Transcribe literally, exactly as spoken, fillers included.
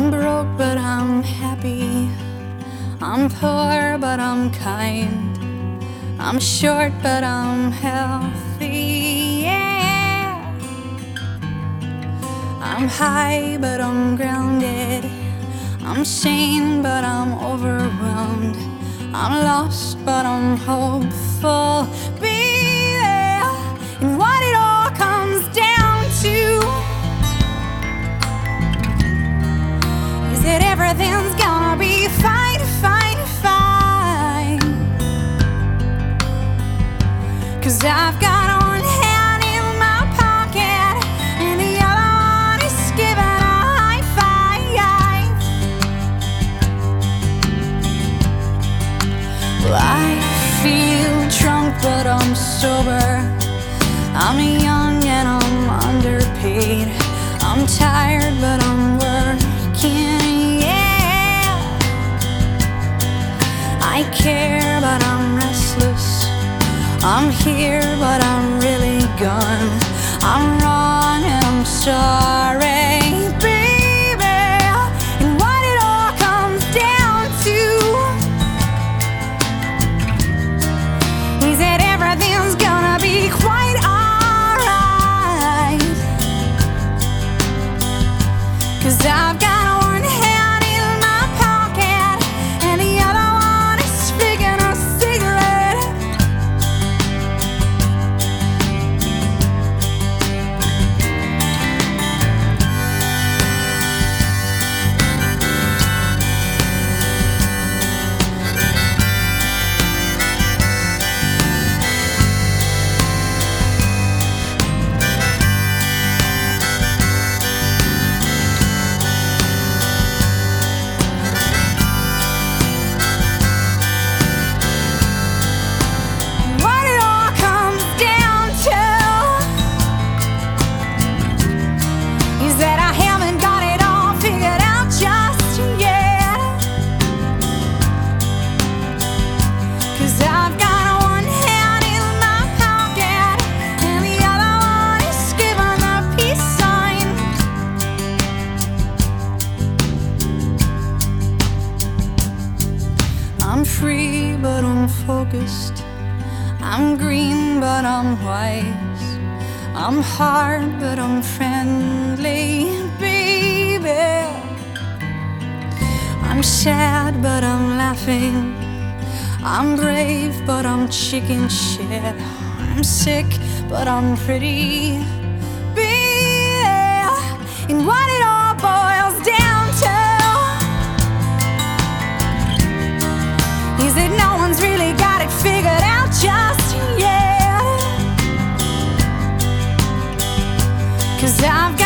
I'm broke, but I'm happy. I'm poor, but I'm kind. I'm short, but I'm healthy, yeah. I'm high, but I'm grounded. I'm sane, but I'm overwhelmed. I'm lost, but I'm hopeful, baby. And what it all comes down to is that everything's gonna be fine, fine, fine. 'Cause I've got one hand in my pocket and the other one is giving a high five. Well, I feel drunk, but I'm sober. I'm young and I'm underpaid. I'm tired, but I'm working, yeah. I care, but I'm restless. I'm here, but I'm really gone. I'm wrong and I'm sorry, baby. And what it all comes down to is that everything's gonna be quite alright. 'Cause I've got one hand in my pocket and the other one is speaking a cigarette. What it all comes down to is that I haven't got it all figured out just yet. 'Cause I've got one hand in my pocket and the other one is giving a peace sign. I'm free, but I'm focused. I'm green, but I'm wise. I'm hard, but I'm friendly, baby. I'm sad, but I'm laughing. I'm brave, but I'm chicken shit. I'm sick, but I'm pretty, baby. And what it all boils down to is that no one's really got it figured out just yet. 'Cause I've got